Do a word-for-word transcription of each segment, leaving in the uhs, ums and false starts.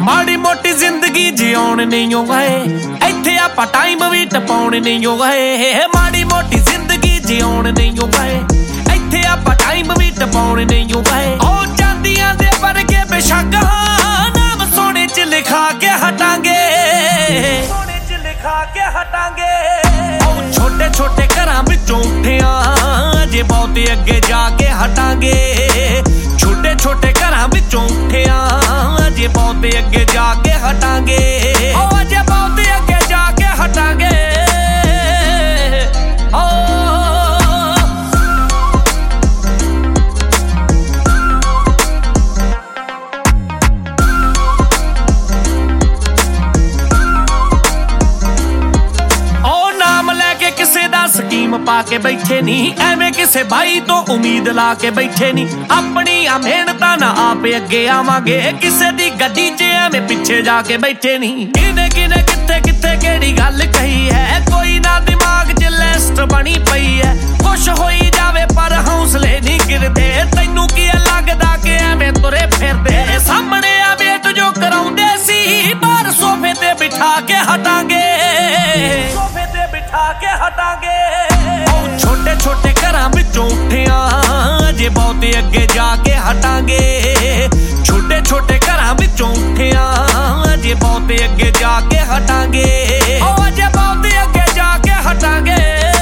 ਮਾੜੀ ਮੋਟੀ ਜ਼ਿੰਦਗੀ ਜਿਉਣ ਨਹੀਂ ਓ ਗਏ, ਇੱਥੇ ਆਪਾਂ ਟਾਈਮ ਵੀ ਟਪਾਉਣ ਨਹੀਂ ਓ ਗਏ। ਮਾੜੀ ਮੋਟੀ ਜ਼ਿੰਦਗੀ ਜਿਉਣ ਨਹੀਂ ਓ ਗਏ, ਇੱਥੇ ਆਪਾਂ ਟਾਈਮ ਵੀ ਟਪਾਉਣ ਨਹੀਂ ਓ ਗਏ। ਉਹ ਚਾਂਦੀਆਂ ਦੇ ਵਰਗੇ ਬੇਸ਼ੱਕ ਨਾਮ ਸੋਨੇ ਚ ਲਿਖਾ ਕੇ ਹਟਾਂਗੇ, ਸੋਨੇ ਚ ਲਿਖਾ ਕੇ ਹਟਾਂਗੇ। ਉਹ ਛੋਟੇ ਛੋਟੇ ਘਰਾਂ ਵਿੱਚੋਂ ਉੱਠਿਆ ਜੇ ਬਹੁਤੇ ਅੱਗੇ ਜਾ ਕੇ ਹਟਾਂਗੇ। ਛੋਟੇ ਛੋਟੇ ਘਰਾਂ ਵਿੱਚੋਂ ਉੱਠਿਆ ਜੇ ਬਹੁਤੇ ਅੱਗੇ ਜਾ ਕੇ ਹਟਾਂਗੇ। ਉਹ ਜੇ ਬਹੁਤੇ ਅੱਗੇ ਜਾ ਕੇ ਹਟਾਂਗੇ। ਉਹ ਨਾਮ ਲੈ ਕੇ ਕਿਸੇ ਦਾ ਸਕੀਮ ਪਾ ਕੇ ਬੈਠੇ ਨਹੀਂ, ਐਵੇਂ ਕਿਸੇ ਬਾਈ ਤੋਂ ਉਮੀਦ ਲਾ ਕੇ ਬੈਠੇ ਨਹੀਂ। ਆਪਣੀਆਂ ਮਿਹਨਤਾਂ ਨਾਲ ਆਪੇ ਅੱਗੇ ਆਵਾਂਗੇ, ਕਿਸੇ ਦੀ ਗੱਡੀ 'ਚ ਐਵੇਂ ਪਿੱਛੇ ਜਾ ਕੇ ਬੈਠੇ ਨਹੀਂ। ਕਿਨੇ ਕਿਨੇ ਕਿੱਥੇ ਕਿੱਥੇ ਕਿਹੜੀ ਗੱਲ ਕਹੀ ਹੈ, ਕੋਈ ਨਾ ਦਿਮਾਗ 'ਚ ਲਿਸਟ ਬਣੀ ਪਈ ਹੈ। ਕੁਛ ਹੋਈ ਜਾਵੇ ਪਰ ਹੌਸਲੇ ਨਹੀਂ ਗਿਰਦੇ, ਤੈਨੂੰ ਕੀ ਲੱਗਦਾ ਕਿ ਐਵੇਂ ਤੁਰੇ ਫਿਰਦੇ। ਸਾਹਮਣੇ ਆ ਵੇਟ ਜੋ ਕਰਾਉਂਦੇ ਸੀ, ਬਾਹਰ ਸੋਫੇ ਤੇ ਬਿਠਾ ਕੇ ਹਟਾਂਗੇ, ਸੋਫੇ ਤੇ ਬਿਠਾ ਕੇ ਹਟਾਂਗੇ। ਉਹ ਛੋਟੇ ਛੋਟੇ ਘਰਾਂ ਵਿੱਚੋਂ ਉੱਠਿਆ ਜੇ ਬਹੁਤੇ ਅੱਗੇ ਜਾ ਕੇ ਹਟਾਂਗੇ। ਛੋਟੇ ਛੋਟੇ ਘਰਾਂ ਵਿੱਚੋਂ ਉੱਠਿਆ ਜੇ ਬਹੁਤੇ ਅੱਗੇ ਜਾ ਕੇ ਹਟਾਂਗੇ। ਉਹ ਜੇ ਬਹੁਤੇ ਅੱਗੇ ਜਾ ਕੇ ਹਟਾਂਗੇ।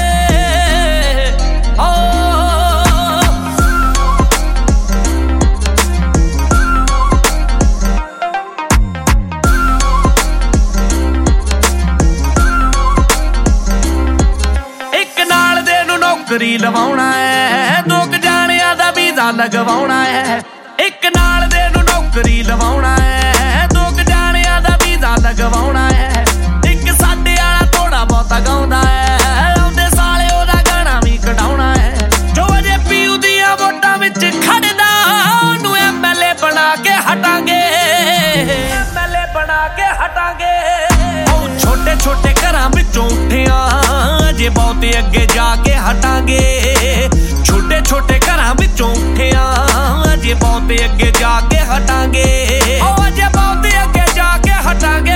ਨੌਕਰੀ ਲਵਾਉਣਾ ਹੈ, ਦੋ ਕੁ ਜਾਣਿਆਂ ਦਾ ਵੀਜ਼ਾ ਲਗਵਾਉਣਾ ਹੈ। ਇੱਕ ਨਾਲ ਦੇ ਨੂੰ ਨੌਕਰੀ ਲਵਾਉਣਾ ਹੈ, ਦੋ ਕੁ ਜਾਣਿਆਂ ਦਾ ਵੀਜ਼ਾ ਲਗਵਾਉਣਾ ਹੈ। ਇੱਕ ਸਾਡੇ ਵਾਲਾ ਥੋੜਾ ਬਹੁਤਾ ਗਾਉਂਦਾ ਹੈ, ਆਉਂਦੇ ਸਾਲੇ ਉਹਦਾ ਗਾਣਾ ਵੀ ਕਢਾਉਣਾ ਹੈ। ਜੋ ਅਜੇ ਪੀਯੂ ਦੀਆਂ ਵੋਟਾਂ ਵਿੱਚ ਖੜਦਾ, ਉਹਨੂੰ ਐਮ ਐਲ ਏ ਬਣਾ ਕੇ ਹਟਾਂਗੇ, ਐਮ ਐਲ ਏ ਬਣਾ ਕੇ ਹਟਾਂਗੇ। ਉਹ ਛੋਟੇ ਛੋਟੇ ਘਰਾਂ ਵਿੱਚੋਂ ਉੱਠਿਆ ਜੇ ਬਹੁਤੇ ਅੱਗੇ ਜਾ ਕੇ ਹਟਾਂਗੇ। ਛੋਟੇ ਛੋਟੇ ਘਰਾਂ ਵਿੱਚੋਂ ਉੱਠਿਆ ਜੇ ਬਹੁਤੇ ਅੱਗੇ ਜਾ ਕੇ ਹਟਾਂਗੇ। ਉਹ ਜੇ ਬਹੁਤੇ ਅੱਗੇ ਜਾ ਕੇ ਹਟਾਂਗੇ।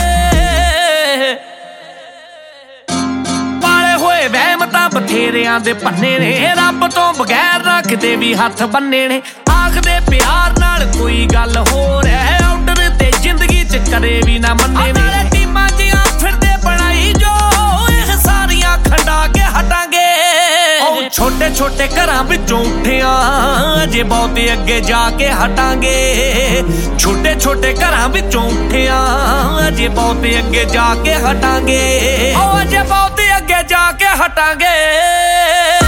ਪਾਲੇ ਹੋਏ ਵਹਿਮ ਤਾਂ ਬਥੇਰਿਆਂ ਦੇ ਪੰਨੇ ਨੇ, ਰੱਬ ਤੋਂ ਬਗੈਰ ਨਾ ਕਿਤੇ ਵੀ ਹੱਥ ਬੰਨੇ ਨੇ। ਆਖਦੇ ਪਿਆਰ ਨਾਲ ਕੋਈ ਗੱਲ ਹੋਰ ਹੈ, ਆਰਡਰ ਤੇ ਜ਼ਿੰਦਗੀ ਚ ਕਦੇ ਵੀ ਨਾ ਮੰਨੇ ਨੇ। ਟੀਮਾਂ ਜੀਆਂ ਫਿਰਦੇ ਬਣਾਈ ਜੋ, ਇਹ ਸਾਰੀਆਂ ਖੰਡਾ ਕੇ ਹਟਾਂਗੇ। ਉਹ ਛੋਟੇ ਛੋਟੇ ਘਰਾਂ ਵਿੱਚੋਂ ਉੱਠਿਆ ਜੇ ਬਹੁਤੇ ਅੱਗੇ ਜਾ ਕੇ ਹਟਾਂਗੇ। ਛੋਟੇ ਛੋਟੇ ਘਰਾਂ ਵਿੱਚੋਂ ਉੱਠਿਆ ਜੇ ਬਹੁਤੇ ਅੱਗੇ ਜਾ ਕੇ ਹਟਾਂਗੇ। ਉਹ ਜੇ ਬਹੁਤੇ ਅੱਗੇ ਜਾ ਕੇ ਹਟਾਂਗੇ।